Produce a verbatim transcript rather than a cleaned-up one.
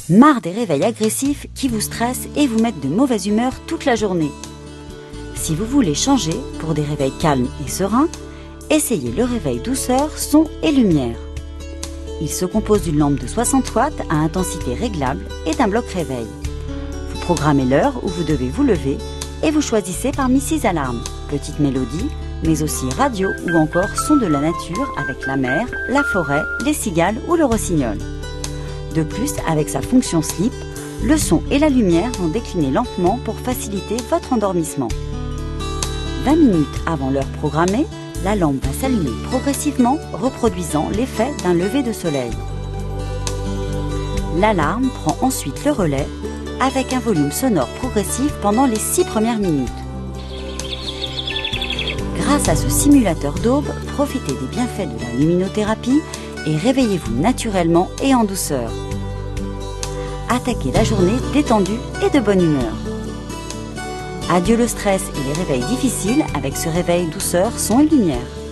Marre des réveils agressifs qui vous stressent et vous mettent de mauvaise humeur toute la journée. Si vous voulez changer pour des réveils calmes et sereins, essayez le réveil douceur, son et lumière. Il se compose d'une lampe de soixante watts à intensité réglable et d'un bloc réveil. Vous programmez l'heure où vous devez vous lever et vous choisissez parmi six alarmes, petites mélodies, mais aussi radio ou encore son de la nature avec la mer, la forêt, les cigales ou le rossignol. De plus, avec sa fonction sleep, le son et la lumière vont décliner lentement pour faciliter votre endormissement. vingt minutes avant l'heure programmée, la lampe va s'allumer progressivement, reproduisant l'effet d'un lever de soleil. L'alarme prend ensuite le relais avec un volume sonore progressif pendant les six premières minutes. Grâce à ce simulateur d'aube, profitez des bienfaits de la luminothérapie et réveillez-vous naturellement et en douceur. Attaquez la journée détendue et de bonne humeur. Adieu le stress et les réveils difficiles avec ce réveil douceur, son et lumière.